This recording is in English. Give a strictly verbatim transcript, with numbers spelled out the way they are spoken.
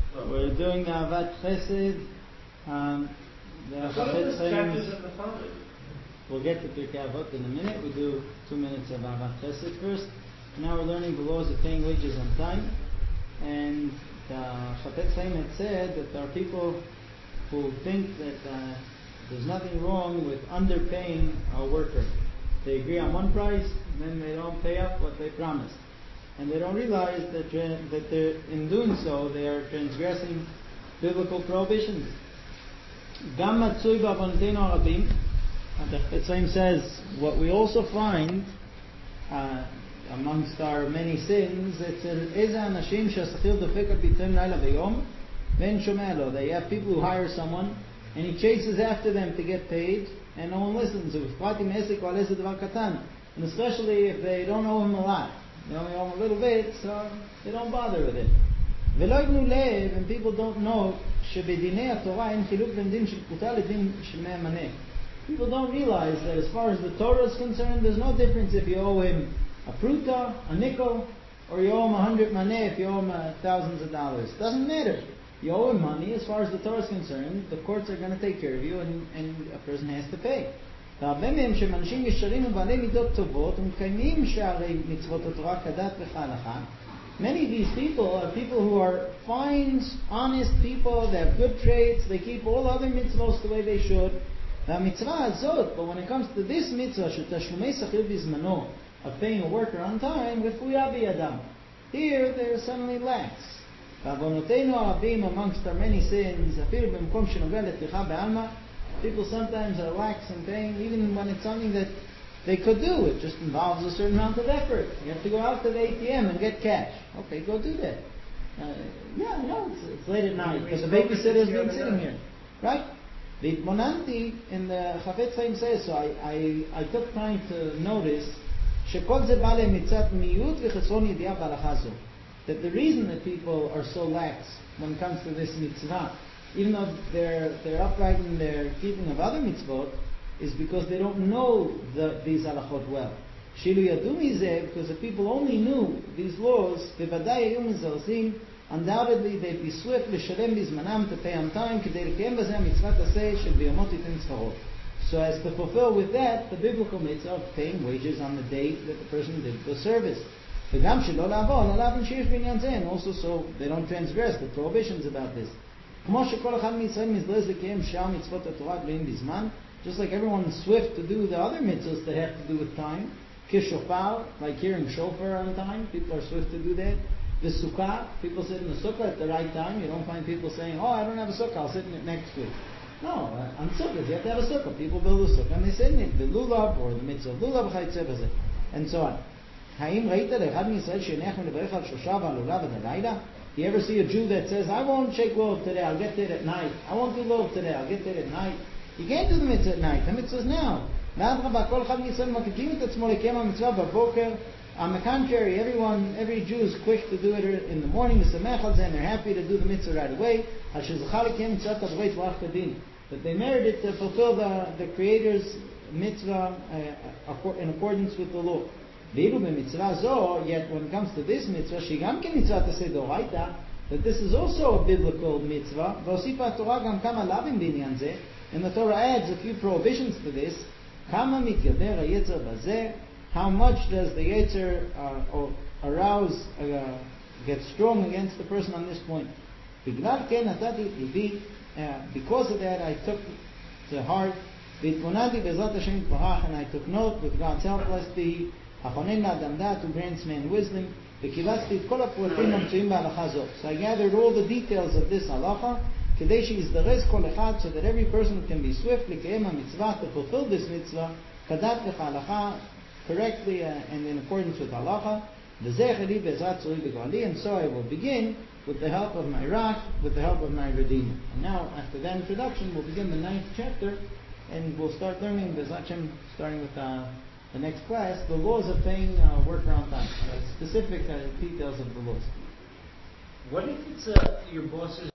We're doing the Avat Chesed. Um, the Chafetz Chaim. We'll get to Pirkei Avot in a minute. We do two minutes of Avat Chesed first. Now we're learning the laws of paying wages on time. And the Chafetz Chaim had said that there are people who think that uh, there's nothing wrong with underpaying a worker. They agree on one price, then they don't pay up what they promised. And they don't realize that, uh, that they're, in doing so, they are transgressing biblical prohibitions. Gam matzui b'avonotenu harabim. The Chafetz Chaim says, what we also find uh, amongst our many sins, it's eze anashim she'asachir dofek al pitzoim laila v'yom ve'en shomea lo. They have people who hire someone, and he chases after them to get paid, and no one listens. And especially if they don't owe him a lot. They only owe him a little bit, so they don't bother with it. And people don't know people don't realize that as far as the Torah is concerned, there's no difference if you owe him a pruta, a nickel, or you owe him a hundred maneh if you owe him uh, thousands of dollars. It doesn't matter. You owe him money. As far as the Torah is concerned, the courts are going to take care of you, and, and a person has to pay. Many of these people are people who are fine, honest people. They have good traits. They keep all other mitzvahs the way they should. But when it comes to this mitzvah, of paying a worker on time, here they're suddenly lax. Amongst our many sins, people sometimes are lax in paying, even when it's something that they could do. It just involves a certain amount of effort. You have to go out to the A T M and get cash. Okay, go do that. Uh, yeah, I know, it's, it's late at night, because the babysitter's been sitting here. Right? The Monanti in the Chafetz Chaim says, so I, I, I took time to notice that the reason that people are so lax when it comes to this mitzvah, even though they're they're upright in their keeping of other mitzvot, is because they don't know the, these halachot well. Shilu yadu mizeh, because if people only knew these laws, bevadai hayu mizalzim, undoubtedly they'd be swift l'shalem bizmanam, to pay on time, k'dei l'kayem bazeh mitzvah taseh shel biyamot yitin tzvarot, so as to fulfill with that the biblical mitzvah of paying wages on the day that the person did the service. And also so they don't transgress the prohibitions about this. Just like everyone is swift to do the other mitzvahs that have to do with time. Kishofar, like hearing shofar on time, people are swift to do that. The sukkah, people sit in the sukkah at the right time. You don't find people saying, oh, I don't have a sukkah, I'll sit in it next week. No, uh, on sukkahs, you have to have a sukkah. People build a sukkah and they sit in it. The lulav, or the mitzvah of lulav, and so on. Do you ever see a Jew that says, I won't shake lulav today, I'll get to it at night. I won't do lulav today, I'll get to it at night. You can't do the mitzvah at night. The mitzvah is now. On the contrary, everyone, every Jew is quick to do it in the morning, and they're happy to do the mitzvah right away. That they merited to fulfill the, the Creator's mitzvah uh, in accordance with the law. Yet when it comes to this mitzvah, that this is also a biblical mitzvah, and the Torah adds a few prohibitions to this. How much does the Yetzer uh, arouse, uh, get strong against the person on this point? Uh, because of that, I took to heart, and I took note, with God's help, lest the who grants man wisdom. So I gathered all the details of this halacha, so that every person can be swift to fulfill this mitzvah correctly uh, and in accordance with halacha. And so I will begin with the help of my Rak, with the help of my Redeemer. And now, after that introduction, we'll begin the ninth chapter, and we'll start learning, B'ezrat Hashem, starting with uh, the next class, the laws of paying uh, worker on time, uh, specific uh, details of the laws. What if it's uh, your boss's